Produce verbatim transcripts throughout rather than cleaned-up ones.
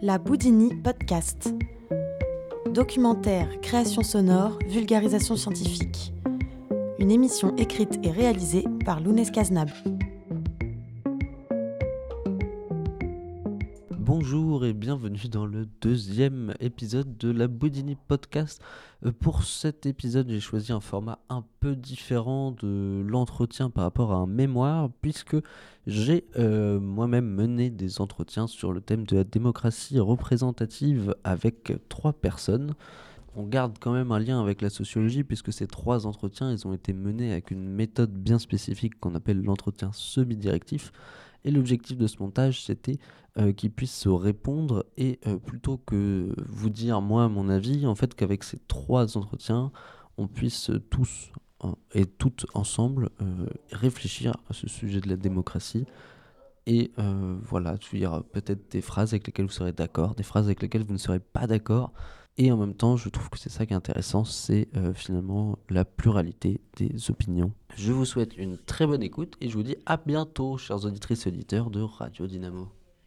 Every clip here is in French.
La Boudini Podcast. Documentaire, création sonore, vulgarisation scientifique. Une émission écrite et réalisée par Lounès Cazenab. Bonjour et bienvenue dans le deuxième épisode de la Boudini Podcast. Euh, Pour cet épisode, j'ai choisi un format un peu différent de l'entretien par rapport à un mémoire, puisque j'ai euh, moi-même mené des entretiens sur le thème de la démocratie représentative avec trois personnes. On garde quand même un lien avec la sociologie, puisque ces trois entretiens, ils ont été menés avec une méthode bien spécifique qu'on appelle l'entretien semi-directif. Et l'objectif de ce montage, c'était euh, qu'ils puissent se répondre et euh, plutôt que vous dire moi mon avis, en fait qu'avec ces trois entretiens, on puisse tous euh, et toutes ensemble euh, réfléchir à ce sujet de la démocratie. Et euh, voilà, il y aura peut-être des phrases avec lesquelles vous serez d'accord, des phrases avec lesquelles vous ne serez pas d'accord. Et en même temps, je trouve que c'est ça qui est intéressant, c'est euh, finalement la pluralité des opinions. Je vous souhaite une très bonne écoute et je vous dis à bientôt, chers auditrices et auditeurs de Radio Dynamo.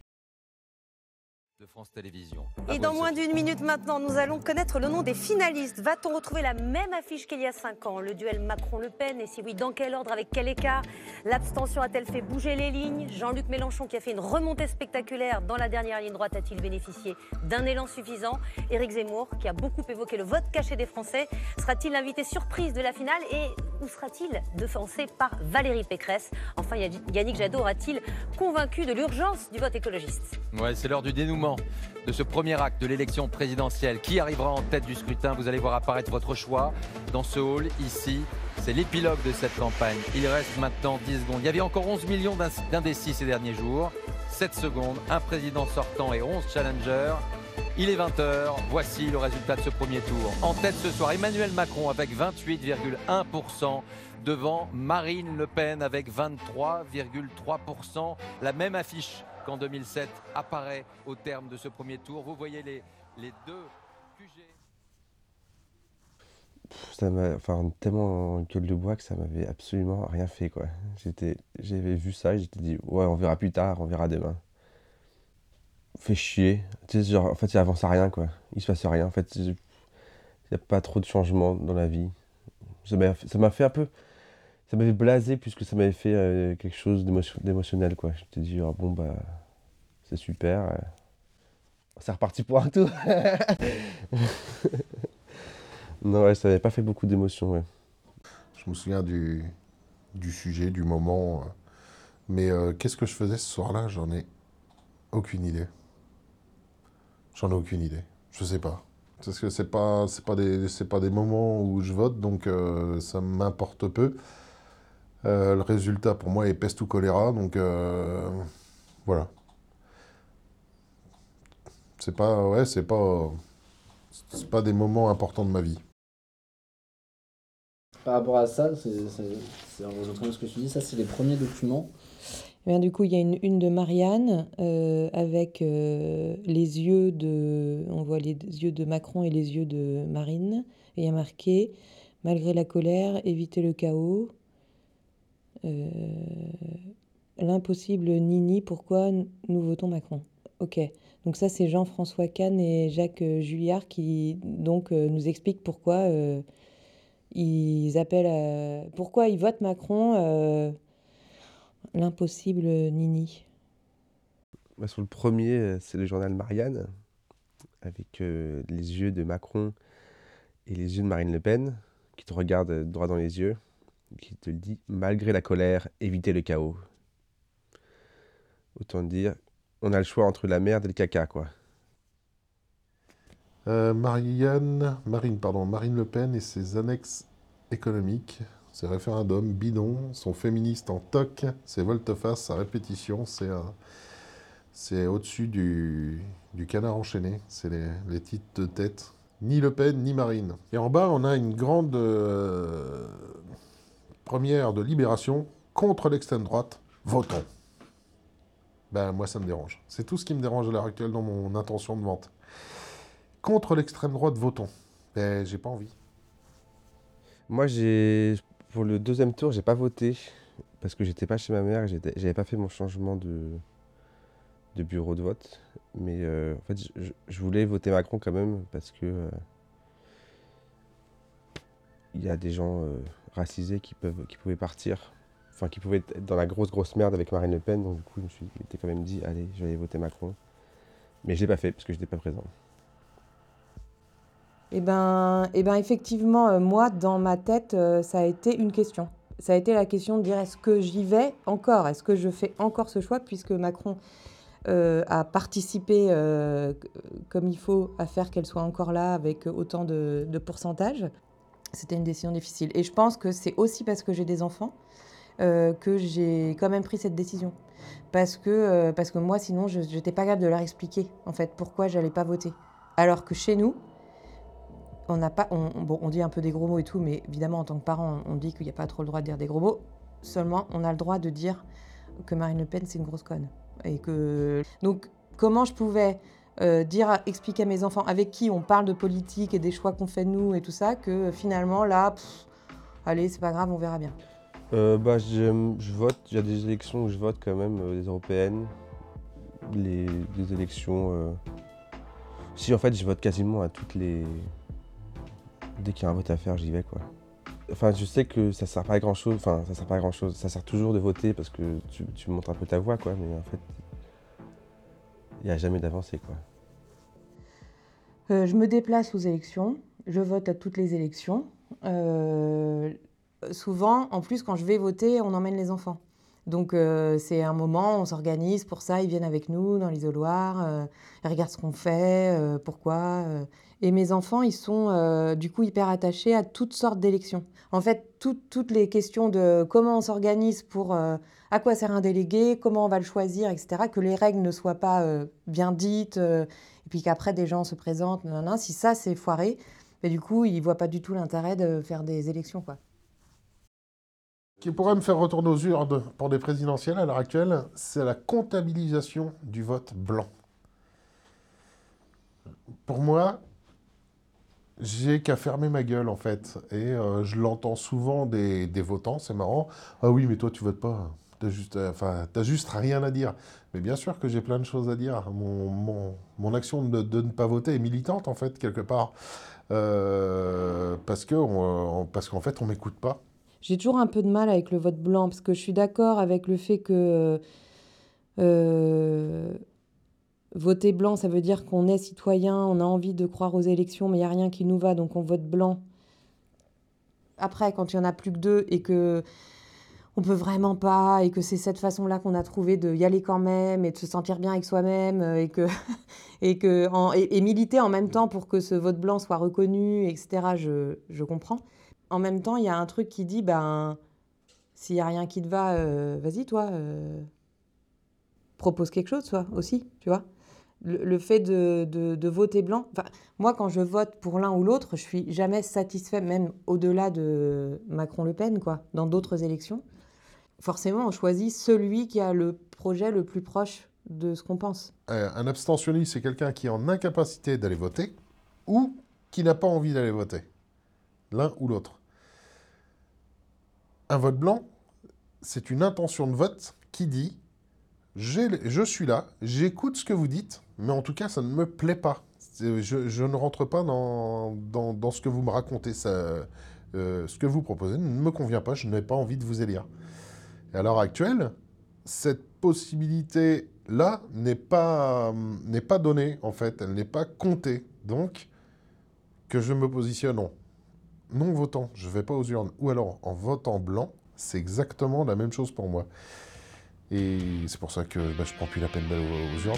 De France Télévisions. Et dans moins d'une minute maintenant, nous allons connaître le nom des finalistes. Va-t-on retrouver la même affiche qu'il y a cinq ans? Le duel Macron-Le Pen, et si oui, dans quel ordre, avec quel écart? L'abstention a-t-elle fait bouger les lignes? Jean-Luc Mélenchon, qui a fait une remontée spectaculaire dans la dernière ligne droite, a-t-il bénéficié d'un élan suffisant? Éric Zemmour, qui a beaucoup évoqué le vote caché des Français, sera-t-il l'invité surprise de la finale? Et où sera-t-il devancé par Valérie Pécresse? Enfin, Yannick Jadot aura-t-il convaincu de l'urgence du vote écologiste? Ouais, c'est l'heure du dénouement de ce premier acte de l'élection présidentielle. Qui arrivera en tête du scrutin? Vous allez voir apparaître votre choix dans ce hall, ici. C'est l'épilogue de cette campagne. Il reste maintenant dix secondes. Il y avait encore onze millions d'indécis ces derniers jours. sept secondes, un président sortant et onze challengers. Il est vingt heures, voici le résultat de ce premier tour. En tête ce soir, Emmanuel Macron avec vingt-huit virgule un pour cent, devant Marine Le Pen avec vingt-trois virgule trois pour cent. La même affiche qu'en deux mille sept apparaît au terme de ce premier tour. Vous voyez les, les deux Q G. Ça m'a, enfin, tellement en gueule de bois que ça m'avait absolument rien fait, quoi. J'étais, j'avais vu ça et j'étais dit, ouais, on verra plus tard, on verra demain. Fait chier. Tu sais, genre, en fait, il avance à rien, quoi. Il se passe rien. En fait, il n'y a pas trop de changements dans la vie. Ça m'a, ça m'a fait un peu, ça m'avait blasé plus que ça m'avait fait euh, quelque chose d'émotion, d'émotionnel, quoi. Je t'ai dit, ah, bon, bah, c'est super. euh, C'est reparti pour un tour. Non, ouais, ça n'avait pas fait beaucoup d'émotions, ouais. Je me souviens du, du sujet, du moment. euh, Mais euh, qu'est-ce que je faisais ce soir-là? J'en ai aucune idée. J'en ai aucune idée. Je sais pas. Parce que c'est pas, c'est pas des, c'est pas des moments où je vote, donc euh, ça m'importe peu. Euh, le résultat pour moi est peste ou choléra, donc euh, voilà. C'est pas, ouais, c'est pas, c'est pas des moments importants de ma vie. Par rapport à ça, c'est, c'est, c'est en rejoignant ce que tu dis, ça c'est les premiers documents. Eh bien, du coup, il y a une une de Marianne euh, avec euh, les yeux de... On voit les yeux de Macron et les yeux de Marine. Et il y a marqué « Malgré la colère, éviter le chaos. Euh, L'impossible Nini, pourquoi nous votons Macron ?» Ok. Donc ça, c'est Jean-François Kahn et Jacques euh, Julliard qui donc euh, nous expliquent pourquoi euh, ils appellent... à- pourquoi ils votent Macron euh, l'impossible Nini. Bah, sur le premier, euh, c'est le journal Marianne, avec euh, les yeux de Macron et les yeux de Marine Le Pen, qui te regardent euh, droit dans les yeux, qui te dit « Malgré la colère, évitez le chaos ». Autant dire, on a le choix entre la merde et le caca, quoi. Euh, Marianne, Marine, pardon, Marine Le Pen et ses annexes économiques, ses référendums bidons, sont féministes en toc, c'est volte-face à répétition, c'est un- c'est au-dessus du, du canard enchaîné, c'est les, les titres de tête. Ni Le Pen, ni Marine. Et en bas, on a une grande euh, première de Libération contre l'extrême droite. Votons. Ben, moi, ça me dérange. C'est tout ce qui me dérange à l'heure actuelle dans mon intention de vente. Contre l'extrême droite, votons. Ben, j'ai pas envie. Moi, j'ai pour le deuxième tour, j'ai pas voté, parce que j'étais pas chez ma mère, et j'étais- j'avais pas fait mon changement de, de bureau de vote. Mais euh, en fait, je, je voulais voter Macron quand même parce que euh, il y a des gens euh, racisés qui, peuvent, qui pouvaient partir, enfin qui pouvaient être dans la grosse grosse merde avec Marine Le Pen. Donc du coup, je me suis m'étais quand même dit, allez, je vais aller voter Macron. Mais je l'ai pas fait parce que je n'étais pas présent. Eh ben, eh ben effectivement, euh, moi, dans ma tête, euh, ça a été une question. Ça a été la question de dire, est-ce que j'y vais encore? Est-ce que je fais encore ce choix, puisque Macron euh, a participé euh, comme il faut à faire qu'elle soit encore là avec autant de, de pourcentage? C'était une décision difficile. Et je pense que c'est aussi parce que j'ai des enfants euh, que j'ai quand même pris cette décision. Parce que, euh, parce que moi, sinon, je n'étais pas capable de leur expliquer, en fait, pourquoi je n'allais pas voter. Alors que chez nous, on n'a pas, on, bon, on dit un peu des gros mots et tout, mais évidemment, en tant que parent, on, on dit qu'il n'y a pas trop le droit de dire des gros mots. Seulement, on a le droit de dire que Marine Le Pen, c'est une grosse conne. Et que... Donc, comment je pouvais euh, dire, expliquer à mes enfants avec qui on parle de politique et des choix qu'on fait nous et tout ça, que finalement, là, pff, allez, c'est pas grave, on verra bien. Euh, bah, je, je vote, il y a des élections où je vote quand même, euh, les européennes, les, les élections... Euh... Si, en fait, je vote quasiment à toutes les... Dès qu'il y a un vote à faire, j'y vais, quoi. Enfin, je sais que ça sert pas à grand-chose, enfin, ça sert pas à grand-chose. Ça sert toujours de voter parce que tu, tu montres un peu ta voix, quoi, mais en fait, il n'y a jamais d'avancée, quoi. Euh, je me déplace aux élections, je vote à toutes les élections. Euh, souvent, en plus, quand je vais voter, on emmène les enfants. Donc, euh, c'est un moment, on s'organise pour ça, ils viennent avec nous dans l'isoloir, euh, ils regardent ce qu'on fait, euh, pourquoi... Euh. Et mes enfants, ils sont euh, du coup hyper attachés à toutes sortes d'élections. En fait, tout, toutes les questions de comment on s'organise pour euh, à quoi sert un délégué, comment on va le choisir, et cetera, que les règles ne soient pas euh, bien dites, euh, et puis qu'après des gens se présentent, nan, nan, si ça c'est foiré, mais du coup, ils ne voient pas du tout l'intérêt de faire des élections, quoi. Ce qui pourrait me faire retourner aux urnes pour des présidentielles à l'heure actuelle, c'est la comptabilisation du vote blanc. Pour moi, j'ai qu'à fermer ma gueule, en fait. Et euh, je l'entends souvent des, des votants, c'est marrant. « Ah oui, mais toi, tu votes pas. T'as juste, euh, enfin, t'as juste rien à dire. » Mais bien sûr que j'ai plein de choses à dire. Mon, mon, mon action de, de ne pas voter est militante, en fait, quelque part. Euh, parce que, on, parce qu'en fait, on m'écoute pas. J'ai toujours un peu de mal avec le vote blanc, parce que je suis d'accord avec le fait que... Euh, voter blanc, ça veut dire qu'on est citoyen, on a envie de croire aux élections, mais il n'y a rien qui nous va, donc on vote blanc. Après, quand il n'y en a plus que deux et que on peut vraiment pas, et que c'est cette façon-là qu'on a trouvé de y aller quand même, et de se sentir bien avec soi-même, et, que, et, que en, et, et militer en même temps pour que ce vote blanc soit reconnu, et cetera, je, je comprends. En même temps, il y a un truc qui dit, ben, s'il n'y a rien qui te va, euh, vas-y, toi, euh, propose quelque chose, toi, aussi, tu vois. Le, le fait de, de, de voter blanc, moi, quand je vote pour l'un ou l'autre, je suis jamais satisfait, même au-delà de Macron-Le Pen, quoi, dans d'autres élections. Forcément, on choisit celui qui a le projet le plus proche de ce qu'on pense. Euh, un abstentionniste, c'est quelqu'un qui est en incapacité d'aller voter ou qui n'a pas envie d'aller voter. L'un ou l'autre. Un vote blanc, c'est une intention de vote qui dit « je suis là, j'écoute ce que vous dites, mais en tout cas, ça ne me plaît pas. Je, je ne rentre pas dans, dans, dans ce que vous me racontez. Ça, euh, ce que vous proposez ne me convient pas, je n'ai pas envie de vous élire. » Et à l'heure actuelle, cette possibilité-là n'est pas, n'est pas donnée, en fait. Elle n'est pas comptée. Donc, que je me positionne non. Non votant, je ne vais pas aux urnes. Ou alors, en votant blanc, c'est exactement la même chose pour moi. Et c'est pour ça que bah, je ne prends plus la peine d'aller aux, aux urnes.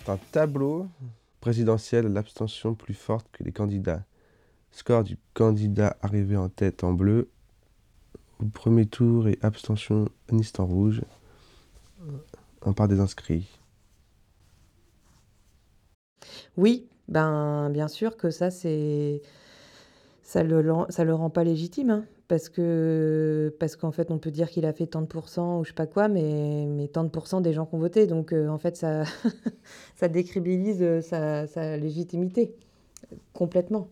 c'est un tableau présidentiel, l'abstention plus forte que les candidats. Score du candidat arrivé en tête en bleu au premier tour et abstention liste en rouge. On part des inscrits. Oui, ben bien sûr que ça c'est ça le len- ça le rend pas légitime, hein, parce que parce qu'en fait on peut dire qu'il a fait tant de pourcents ou je sais pas quoi, mais mais tant de pourcents des gens qui ont voté, donc euh, en fait ça ça décrédibilise euh, sa, sa légitimité complètement.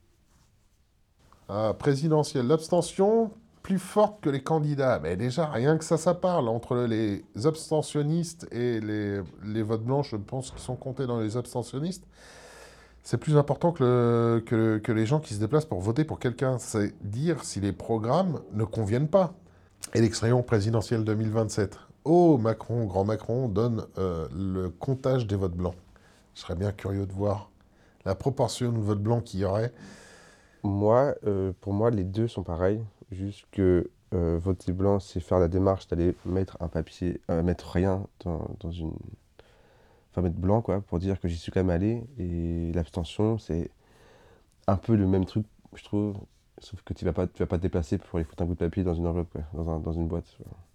Ah, présidentielle, l'abstention plus forte que les candidats. Mais déjà, rien que ça, ça parle. Entre les abstentionnistes et les, les votes blancs, je pense qu'ils sont comptés dans les abstentionnistes. C'est plus important que, le, que, que les gens qui se déplacent pour voter pour quelqu'un. C'est dire si les programmes ne conviennent pas. Élection présidentielle deux mille vingt-sept. Oh, Macron, grand Macron, donne euh, le comptage des votes blancs. Je serais bien curieux de voir la proportion de votes blancs qu'il y aurait. Moi, euh, pour moi, les deux sont pareils. Juste que euh, voter blanc, c'est faire la démarche d'aller mettre un papier, euh, mettre rien dans, dans une. Enfin, mettre blanc, quoi, pour dire que j'y suis quand même allé. Et l'abstention, c'est un peu le même truc, je trouve. Sauf que tu vas pas, tu vas pas te déplacer pour aller foutre un bout de papier dans une enveloppe, quoi, dans, un, dans une boîte.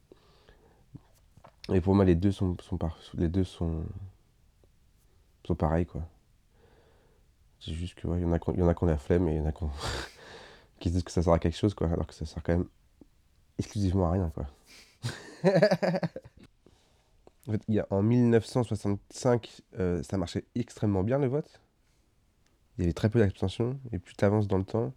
Et pour moi, les deux sont, sont, par, les deux sont, sont pareils, quoi. C'est juste qu'il ouais, y en a qui ont la flemme et il y en a qui, ont... qui se disent que ça sert à quelque chose, quoi, alors que ça sert quand même exclusivement à rien, quoi. En fait, il y a, en mille neuf cent soixante-cinq, euh, ça marchait extrêmement bien, le vote. Il y avait très peu d'abstention, et plus tu avances dans le temps,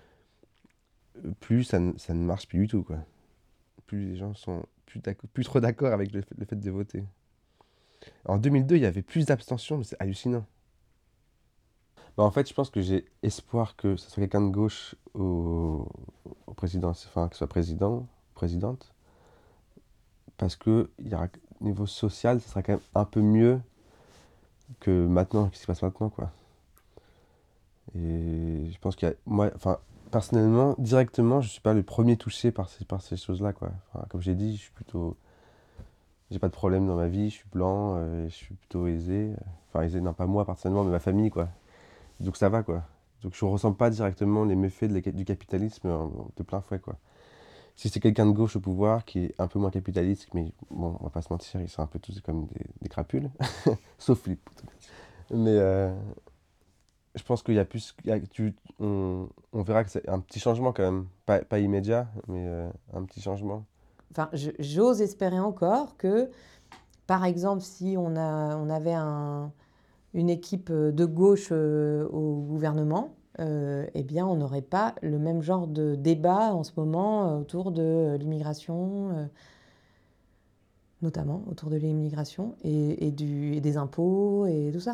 plus ça, ça ne marche plus du tout, quoi. Plus les gens sont plus, plus trop d'accord avec le fait, le fait de voter. En deux mille deux, il y avait plus d'abstention, mais c'est hallucinant. Bah, en fait, je pense que j'ai espoir que ce soit quelqu'un de gauche au, au président, enfin, que ce soit président, présidente, parce que il y aura, niveau social, ce sera quand même un peu mieux que maintenant, qu'est-ce qui se passe maintenant, quoi. Et je pense qu'il y a, moi, enfin, personnellement, directement, je suis pas le premier touché par ces, par ces choses-là, quoi. Enfin, comme j'ai dit, je suis plutôt, j'ai pas de problème dans ma vie, je suis blanc, euh, je suis plutôt aisé, enfin aisé, non pas moi personnellement, mais ma famille, quoi. Donc ça va, quoi. Donc je ne ressens pas directement les méfaits de la, du capitalisme de plein fouet, quoi. Si c'est quelqu'un de gauche au pouvoir qui est un peu moins capitaliste, mais bon, on va pas se mentir, ils sont un peu tous comme des, des crapules, sauf Philippe. Mais euh, je pense qu'il y a plus, il y a, tu, on, on verra que c'est un petit changement quand même, pas, pas immédiat, mais euh, un petit changement. Enfin, je- j'ose espérer encore que, par exemple, si on, a, on avait un, une équipe de gauche euh, au gouvernement, euh, eh bien, on n'aurait pas le même genre de débat en ce moment euh, autour de euh, l'immigration, euh, notamment autour de l'immigration et, et, du, et des impôts et tout ça.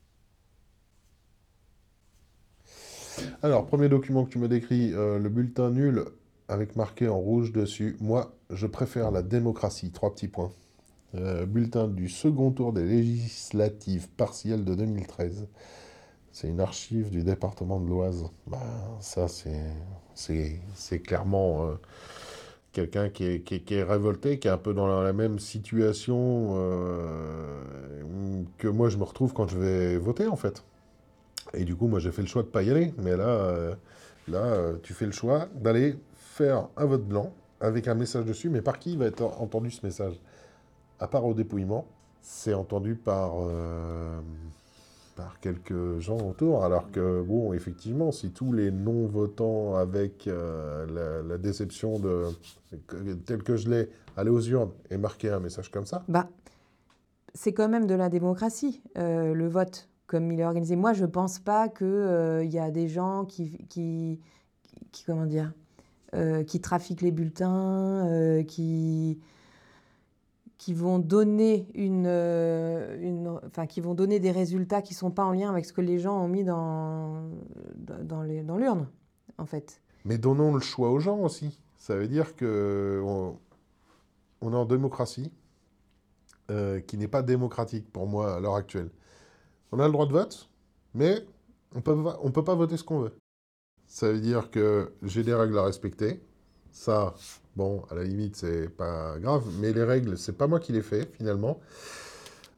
Alors, premier document que tu me décris, euh, le bulletin nul avec marqué en rouge dessus. Moi, je préfère la démocratie. Trois petits points. Euh, bulletin du second tour des législatives partielles de deux mille treize. C'est une archive du département de l'Oise. Bah, ça, c'est, c'est, c'est clairement euh, quelqu'un qui est, qui, est, qui est révolté, qui est un peu dans la, la même situation euh, que moi, je me retrouve quand je vais voter, en fait. Et du coup, moi, j'ai fait le choix de ne pas y aller. Mais là, euh, là euh, tu fais le choix d'aller faire un vote blanc avec un message dessus. Mais par qui va être entendu ce message ? À part au dépouillement, c'est entendu par, euh, par quelques gens autour. Alors que, bon, effectivement, si tous les non-votants avec euh, la, la déception de, telle que je l'ai, aller aux urnes et marquer un message comme ça. Bah, c'est quand même de la démocratie, euh, le vote, comme il est organisé. Moi, je ne pense pas qu'il euh, y a des gens qui, qui, qui comment dire, euh, qui trafiquent les bulletins, euh, qui... qui vont donner une, une, enfin, qui vont donner des résultats qui sont pas en lien avec ce que les gens ont mis dans, dans, les, dans l'urne, en fait. Mais donnons le choix aux gens aussi. Ça veut dire que on, on est en démocratie, euh, qui n'est pas démocratique pour moi à l'heure actuelle. On a le droit de vote, mais on peut pas, on peut pas voter ce qu'on veut. Ça veut dire que j'ai des règles à respecter. Ça, bon, à la limite, c'est pas grave, mais les règles, c'est pas moi qui les fais, finalement.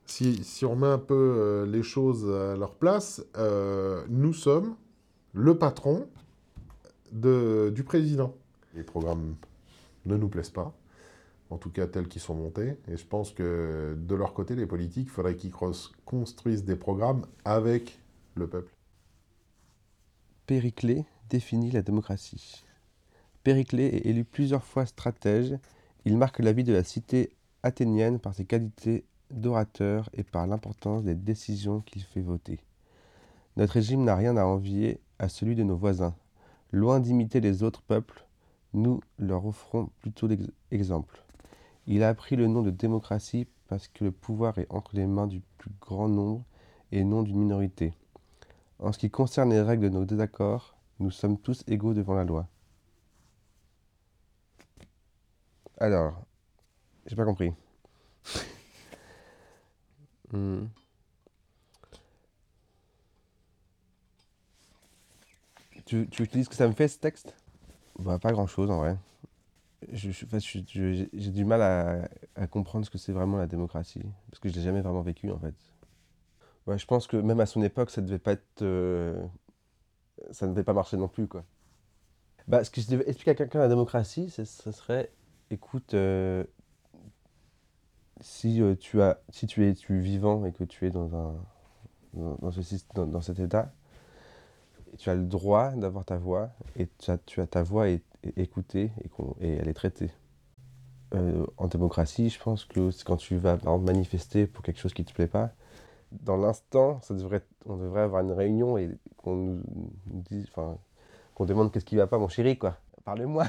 Si, si on met un peu euh, les choses à leur place, euh, nous sommes le patron de, du président. Les programmes ne nous plaisent pas, en tout cas tels qu'ils sont montés. Et je pense que de leur côté, les politiques, il faudrait qu'ils construisent des programmes avec le peuple. Périclée définit la démocratie. Périclée est élu plusieurs fois stratège. Il marque la vie de la cité athénienne par ses qualités d'orateur et par l'importance des décisions qu'il fait voter. Notre régime n'a rien à envier à celui de nos voisins. Loin d'imiter les autres peuples, nous leur offrons plutôt l'exemple. Il a appris le nom de démocratie parce que le pouvoir est entre les mains du plus grand nombre et non d'une minorité. En ce qui concerne les règles de nos désaccords, nous sommes tous égaux devant la loi. Alors, j'ai pas compris. hmm. Tu, tu utilises ce que ça me fait ce texte? Bah, pas grand chose en vrai. Je, je, je, je, j'ai du mal à, à comprendre ce que c'est vraiment la démocratie, parce que je l'ai jamais vraiment vécu en fait. Ouais, je pense que même à son époque, ça devait pas être, euh, ça ne devait pas marcher non plus quoi. Bah, ce que je devais expliquer à quelqu'un la démocratie, ce serait, écoute, euh, si euh, tu as, si tu es, tu es vivant et que tu es dans un, dans, dans, ce, dans, dans cet état, tu as le droit d'avoir ta voix et tu as, tu as ta voix est, est écoutée et, qu'on, et elle est traitée. Euh, en démocratie, je pense que c'est quand tu vas par exemple, manifester pour quelque chose qui ne te plaît pas, dans l'instant, ça devrait, on devrait avoir une réunion et qu'on nous, nous dise, enfin, qu'on demande qu'est-ce qui va pas, mon chéri, quoi. Parle-moi.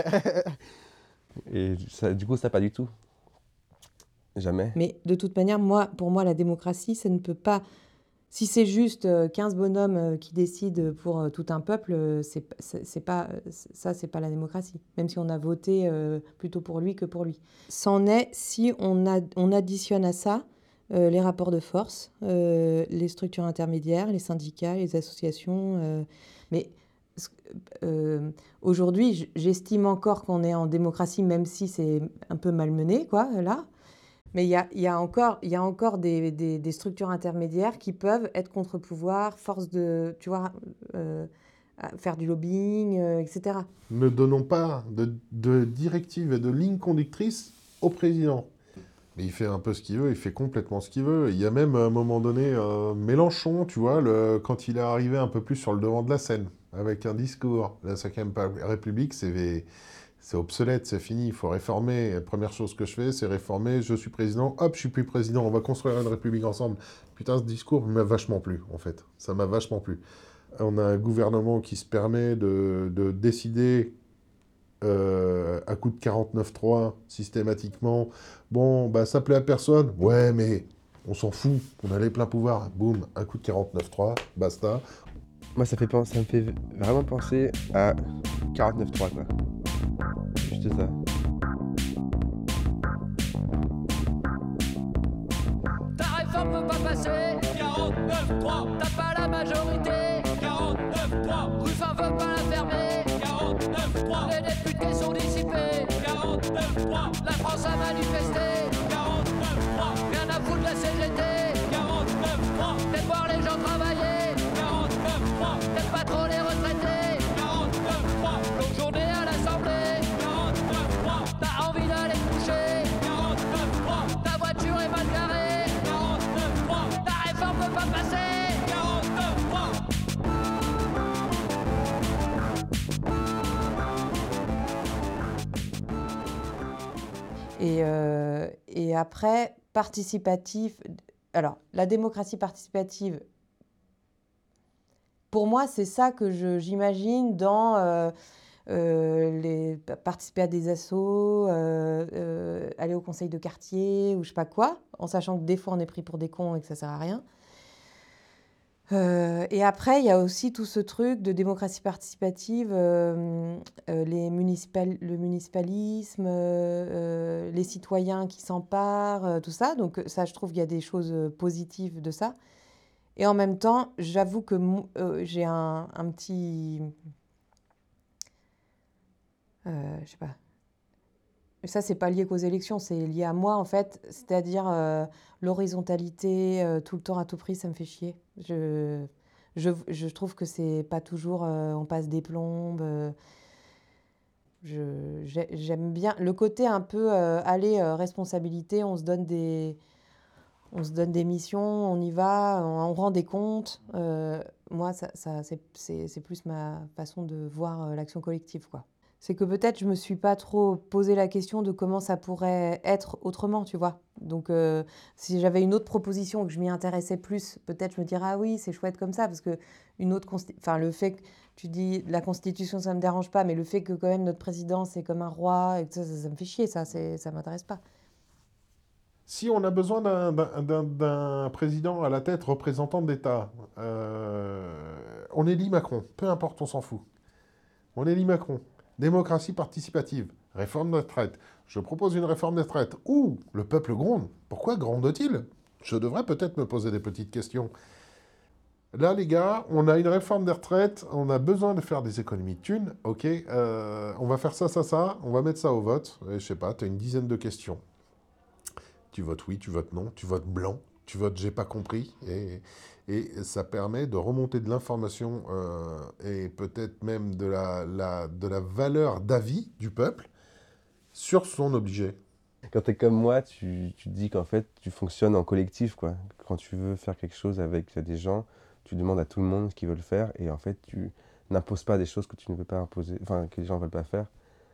Et ça, du coup, ça pas du tout. Jamais. Mais de toute manière, moi, pour moi, la démocratie, ça ne peut pas... Si c'est juste quinze bonhommes qui décident pour tout un peuple, c'est, c'est, c'est pas, ça, c'est pas la démocratie. Même si on a voté plutôt pour lui que pour lui. C'en est si on, a, on additionne à ça euh, les rapports de force, euh, les structures intermédiaires, les syndicats, les associations. Euh, mais euh, aujourd'hui, j'estime encore qu'on est en démocratie, même si c'est un peu malmené, quoi, là. Mais il y a, y a encore, y a encore des, des, des structures intermédiaires qui peuvent être contre-pouvoir, force de, tu vois, euh, faire du lobbying, euh, et cetera. Ne donnons pas de, de directives et de lignes conductrices au président. Mais il fait un peu ce qu'il veut, il fait complètement ce qu'il veut. Il y a même à un moment donné euh, Mélenchon, tu vois, le, quand il est arrivé un peu plus sur le devant de la scène, avec un discours. La cinquième République, c'est... C'est obsolète, c'est fini, il faut réformer. La première chose que je fais, c'est réformer. Je suis président, hop, je suis plus président, on va construire une république ensemble. Putain, ce discours m'a vachement plu, en fait. Ça m'a vachement plu. On a un gouvernement qui se permet de, de décider euh, à coup de quarante-neuf trois, systématiquement. Bon, bah ça plaît à personne. Ouais, mais on s'en fout, on a les pleins pouvoirs. Boum, un coup de quarante-neuf trois, basta. Moi, ça, fait, ça me fait vraiment penser à quarante-neuf trois, quoi. Juste ça. Ta réforme peut pas passer. quarante-neuf trois. T'as pas la majorité. quarante-neuf trois. Ruffin veut pas la fermer. quarante-neuf trois. Les députés sont dissipés. quarante-neuf trois. La France a manifesté. quarante-neuf trois. Rien à foutre de la C G T. quarante-neuf trois. T'aimes voir les gens travailler. quarante-neuf trois. T'aimes pas trop les retraités. quarante-neuf trois. Longue journée à l'Assemblée. T'as envie d'aller te coucher. quarante-neuf trois. Ta voiture est mal garée. quarante-neuf trois. Ta réforme peut pas passer. quarante-neuf trois. Et, euh, et après, participatif... Alors, la démocratie participative, pour moi, c'est ça que je, j'imagine dans... Euh, Euh, les, participer à des assos, euh, euh, aller au conseil de quartier ou je sais pas quoi, en sachant que des fois on est pris pour des cons et que ça sert à rien. Euh, et après, il y a aussi tout ce truc de démocratie participative, euh, euh, les municipal, le municipalisme, euh, euh, les citoyens qui s'emparent, euh, tout ça. Donc ça, je trouve qu'il y a des choses positives de ça. Et en même temps, j'avoue que euh, j'ai un, un petit... Euh, je sais pas, Ça, c'est pas lié qu'aux élections, c'est lié à moi, en fait. C'est-à-dire euh, l'horizontalité, euh, tout le temps à tout prix, ça me fait chier. Je, je, je trouve que c'est pas toujours euh, on passe des plombes. euh, je, j'ai- j'aime bien le côté un peu euh, allez, euh, responsabilité, on se donne des, on se donne des missions, on y va, on, on rend des comptes. Euh, moi, ça, ça, c'est, c'est, c'est plus ma façon de voir euh, l'action collective, quoi. C'est que peut-être je me suis pas trop posé la question de comment ça pourrait être autrement, tu vois. Donc, euh, si j'avais une autre proposition et que je m'y intéressais plus, peut-être je me dirais, ah oui, c'est chouette comme ça, parce que une autre consti- enfin, le fait que tu dis la Constitution, ça me dérange pas, mais le fait que quand même notre président, c'est comme un roi, et que ça, ça, ça me fait chier, ça, c'est, ça m'intéresse pas. Si on a besoin d'un- d'un d'un- d'un président à la tête représentant d'État, euh, on élit Macron, peu importe, on s'en fout. On élit Macron. Démocratie participative, réforme des retraites. Je propose une réforme des retraites. Ouh, le peuple gronde. Pourquoi gronde-t-il? Je devrais peut-être me poser des petites questions. Là, les gars, on a une réforme des retraites, on a besoin de faire des économies de thunes. Ok, euh, on va faire ça, ça, ça, on va mettre ça au vote. Et, je sais pas, tu as une dizaine de questions. Tu votes oui, tu votes non, tu votes blanc, tu votes j'ai pas compris. Et, et ça permet de remonter de l'information euh, et peut-être même de la, la- de la valeur d'avis du peuple sur son obligé. Quand tu es comme moi, tu, tu te dis qu'en fait, tu fonctionnes en collectif, quoi. Quand tu veux faire quelque chose avec des gens, tu demandes à tout le monde ce qu'ils veulent faire et en fait, tu n'imposes pas des choses que tu ne veux pas imposer, enfin, que les gens ne veulent pas faire.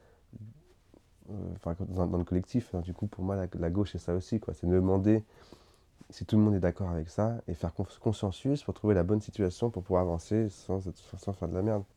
Euh, Enfin, quand- dans, dans le collectif, hein. Du coup, pour moi, la, la gauche, c'est ça aussi, quoi. C'est de demander si tout le monde est d'accord avec ça et faire cons- consensus pour trouver la bonne situation pour pouvoir avancer sans, être- sans faire de la merde.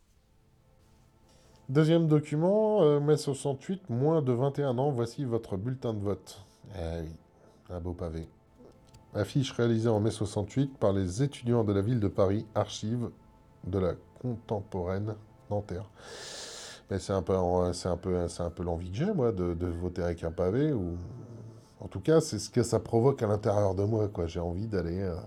Deuxième document, euh, mai soixante-huit, moins de vingt et un ans, voici votre bulletin de vote. Eh oui, un beau pavé. Affiche réalisée en mai soixante-huit par les étudiants de la ville de Paris, archives de la contemporaine Nanterre. Mais c'est un peu, en- c'est un peu, c'est un peu l'envie que j'ai, moi, de, de voter avec un pavé. Ou... En tout cas, c'est ce que ça provoque à l'intérieur de moi, quoi. J'ai envie d'aller, euh,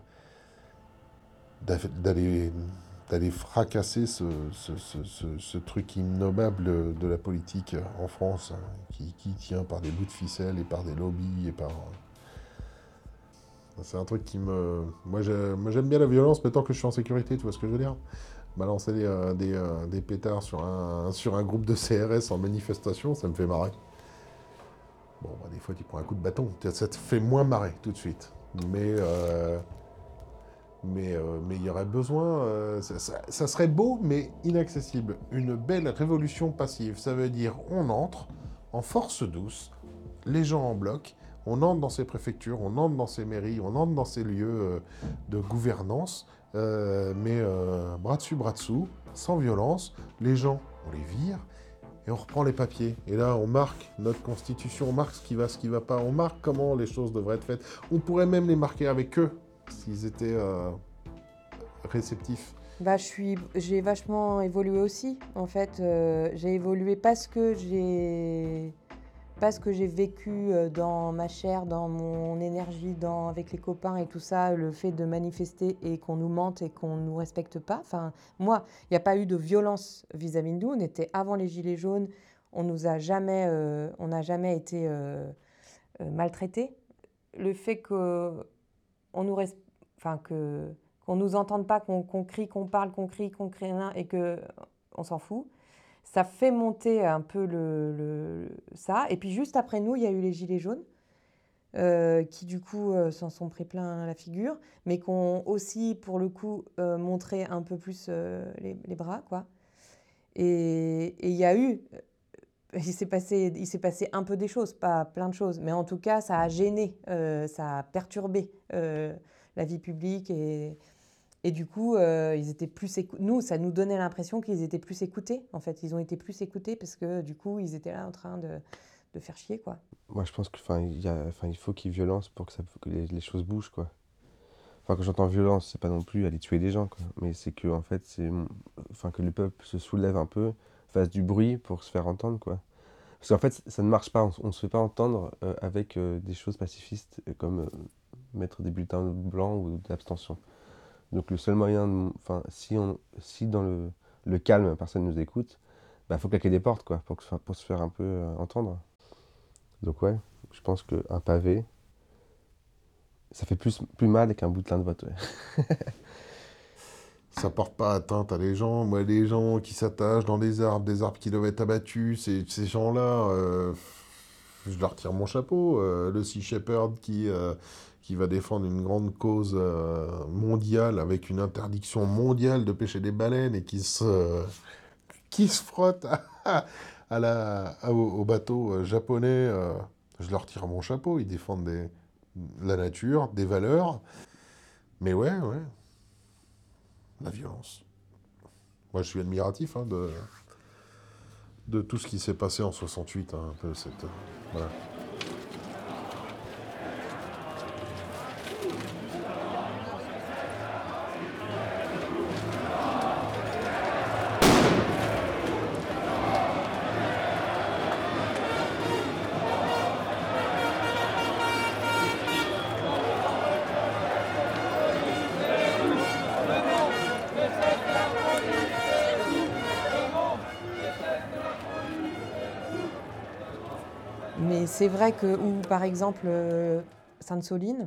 d'aff- d'aller, d'aller fracasser ce, ce, ce- ce- ce truc innommable de la politique en France, hein, qui, qui tient par des bouts de ficelle et par des lobbies et par... C'est un truc qui me... Moi, j'ai- moi, j'aime bien la violence, mais tant que je suis en sécurité, tu vois ce que je veux dire? Balancer des, euh, des, euh, des pétards sur un, sur un groupe de C R S en manifestation, ça me fait marrer. Bon, bah, des fois, tu prends un coup de bâton, ça te fait moins marrer tout de suite. Mais euh, mais euh, mais il y aurait besoin... euh, ça, ça- ça serait beau, mais inaccessible. Une belle révolution passive, ça veut dire on entre en force douce, les gens en bloc, on entre dans ces préfectures, on entre dans ces mairies, on entre dans ces lieux euh, de gouvernance, euh, mais euh, bras dessus, bras dessous, sans violence. Les gens, on les vire et on reprend les papiers. Et là, on marque notre constitution, on marque ce qui va, ce qui va pas, on marque comment les choses devraient être faites. On pourrait même les marquer avec eux, s'ils étaient euh, réceptifs. Bah, je suis, j'ai vachement évolué aussi. En fait, euh, j'ai évolué parce que j'ai, parce que j'ai vécu euh, dans ma chair, dans mon énergie, dans, avec les copains et tout ça, le fait de manifester et qu'on nous mente et qu'on nous respecte pas. Enfin, moi, il n'y a pas eu de violence vis-à-vis de nous. On était avant les Gilets jaunes. On nous a jamais, euh, on n'a jamais été euh, euh, maltraités. Le fait que on nous res- enfin que qu'on nous entende pas, qu'on qu'on crie, qu'on parle, qu'on crie, qu'on crie rien et que on s'en fout. Ça fait monter un peu le, le- ça. Et puis juste après nous, il y a eu les Gilets jaunes, euh, qui du coup euh, s'en sont pris plein la figure, mais qui ont aussi pour le coup euh, montré un peu plus euh, les, les bras, quoi. Et et il y a eu, il s'est passé, il s'est passé un peu des choses, pas plein de choses, mais en tout cas, ça a gêné, euh, ça a perturbé euh, la vie publique et, et du coup, euh, ils étaient plus écou- nous, ça nous donnait l'impression qu'ils étaient plus écoutés. En fait, ils ont été plus écoutés parce que du coup, ils étaient là en train de, de faire chier, quoi. Moi, je pense que, enfin, il y a, enfin, il faut qu'il y ait violence pour que, ça, que les, les choses bougent, quoi. Enfin, quand j'entends violence, c'est pas non plus aller tuer des gens, quoi. Mais c'est que, en fait, c'est, enfin, que le peuple se soulève un peu, fasse du bruit pour se faire entendre, quoi. Parce qu'en fait, ça ne marche pas. On ne se fait pas entendre euh, avec euh, des choses pacifistes euh, comme euh, mettre des bulletins blancs ou de l'abstention. Donc le seul moyen, de- enfin, si, on, si dans le, le calme, personne ne nous écoute, bah faut claquer des portes, quoi, pour, que- pour se faire un peu euh, entendre. Donc ouais, je pense qu'un pavé, ça fait plus, plus mal qu'un boutelin de vote. Ouais. Ça porte pas atteinte à les gens. Moi, les gens qui s'attachent dans des arbres, des arbres qui doivent être abattus, ces, ces gens-là, euh, je leur tire mon chapeau. Euh, le Sea Shepherd qui, euh, qui va défendre une grande cause euh, mondiale avec une interdiction mondiale de pêcher des baleines et qui se, qui se frotte à, à la, à, au, au bateau japonais, euh, je leur tire mon chapeau. Ils défendent des, la nature, des valeurs. Mais ouais, ouais. La violence. Moi, je suis admiratif hein, de, de tout ce qui s'est passé en soixante-huit. Hein, un peu cette, euh, voilà. Mais c'est vrai que, ou par exemple, euh, Sainte-Soline,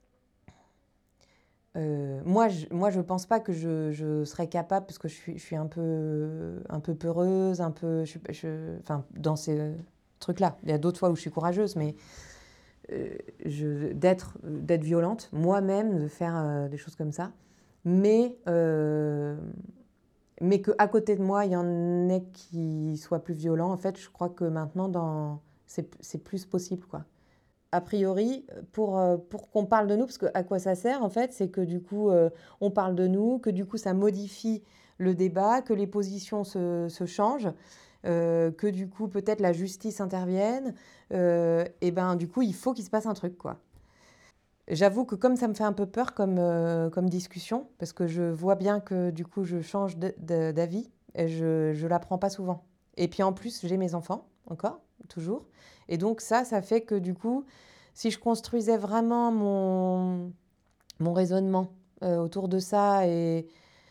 euh, moi, je, moi, je pense pas que je, je serais capable, parce que je suis, je suis un peu, un peu peureuse, un peu, je, je, enfin, dans ces trucs-là. Il y a d'autres fois où je suis courageuse, mais euh, je, d'être, d'être violente, moi-même, de faire euh, des choses comme ça. Mais, euh, mais qu'à côté de moi, il y en ait qui soient plus violents. En fait, je crois que maintenant, dans C'est, c'est plus possible, quoi. A priori, pour, euh, pour qu'on parle de nous, parce que à quoi ça sert, en fait, c'est que du coup, euh, on parle de nous, que du coup, ça modifie le débat, que les positions se, se changent, euh, que du coup, peut-être la justice intervienne, euh, et ben du coup, il faut qu'il se passe un truc, quoi. J'avoue que comme ça me fait un peu peur comme, euh, comme discussion, parce que je vois bien que du coup, je change de, de, d'avis, et je ne l'apprends pas souvent. Et puis en plus, j'ai mes enfants, encore, toujours. Et donc ça, ça fait que du coup, si je construisais vraiment mon, mon raisonnement euh, autour de ça, et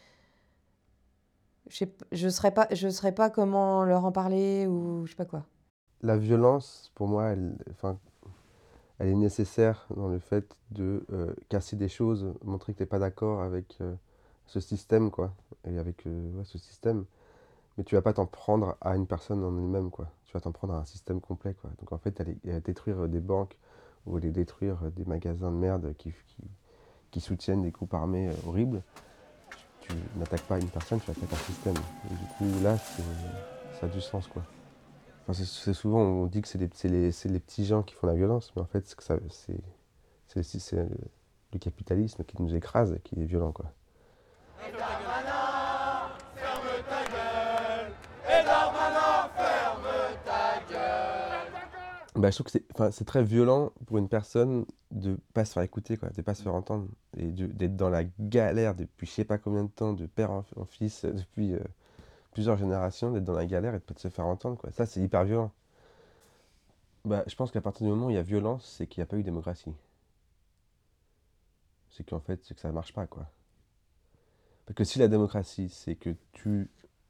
je ne saurais pas, je saurais pas comment leur en parler ou je sais pas quoi. La violence, pour moi, elle, enfin, elle est nécessaire dans le fait de euh, casser des choses, montrer que tu n'es pas d'accord avec euh, ce système, quoi, et avec euh, ouais, ce système. Mais tu vas pas t'en prendre à une personne en elle-même, quoi. Tu vas t'en prendre à un système complet, quoi. Donc en fait, aller euh, détruire des banques ou aller détruire des magasins de merde qui, qui, qui soutiennent des groupes armés euh, horribles, tu, tu n'attaques pas une personne, tu attaques un système. Et du coup, là, c'est, ça a du sens, quoi. Enfin, c'est, c'est souvent, on dit que c'est les, c'est, les, c'est les petits gens qui font la violence, mais en fait, c'est, que ça, c'est, c'est, c'est, c'est le, le capitalisme qui nous écrase et qui est violent, quoi. Bah, je trouve que c'est, enfin, c'est très violent pour une personne de ne pas se faire écouter, quoi, de ne pas se faire entendre, et de, d'être dans la galère depuis je sais pas combien de temps, de père en, en fils, depuis euh, plusieurs générations, d'être dans la galère et de ne pas se faire entendre, quoi. Ça, c'est hyper violent. Bah, je pense qu'à partir du moment où il y a violence, c'est qu'il n'y a pas eu démocratie. C'est qu'en fait, c'est que ça ne marche pas, quoi. Parce que si la démocratie, c'est que tu,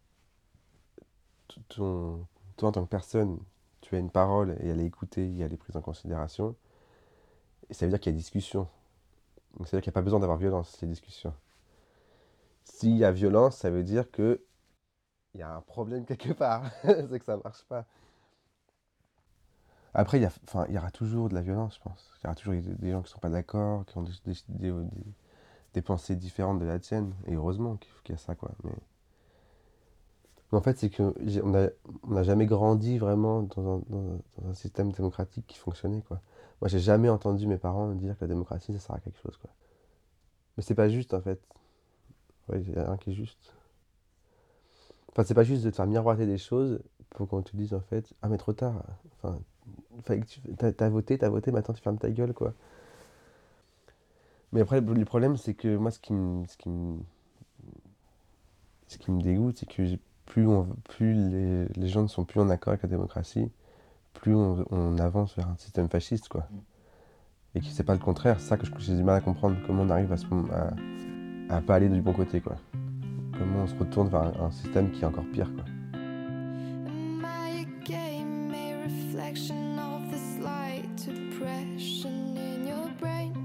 ton, toi en tant que personne, tu as une parole et elle est écoutée, et elle est prise en considération, et ça veut dire qu'il y a discussion. Donc ça veut dire qu'il n'y a pas besoin d'avoir violence, c'est discussion. S'il y a violence, ça veut dire qu'il y a un problème quelque part, c'est que ça ne marche pas. Après, il y, a, enfin, il y aura toujours de la violence, je pense. Il y aura toujours des gens qui ne sont pas d'accord, qui ont des, des, des, des pensées différentes de la tienne, et heureusement qu'il, qu'il y a ça, quoi. Mais... Mais en fait, c'est qu'on n'a on n'a jamais grandi vraiment dans un, dans, dans un système démocratique qui fonctionnait, quoi. Moi, j'ai jamais entendu mes parents me dire que la démocratie, ça sert à quelque chose, quoi. Mais c'est pas juste, en fait. Ouais, il y a rien qui est juste. Enfin, c'est pas juste de te faire miroiter des choses pour qu'on te dise, en fait, ah, mais trop tard. Enfin, fallait que tu, t'as, t'as voté, t'as voté, maintenant tu fermes ta gueule, quoi. Mais après, le problème, c'est que moi, ce qui me, ce qui me, ce qui me dégoûte, c'est que plus, on, plus les, les gens ne sont plus en accord avec la démocratie, plus on, on avance vers un système fasciste, quoi. Et que c'est pas le contraire, c'est ça que j'ai du mal à comprendre, comment on arrive à, ce, à, à pas aller du bon côté, quoi. Comment on se retourne vers un, un système qui est encore pire, quoi. reflection of the slight depression in your brain.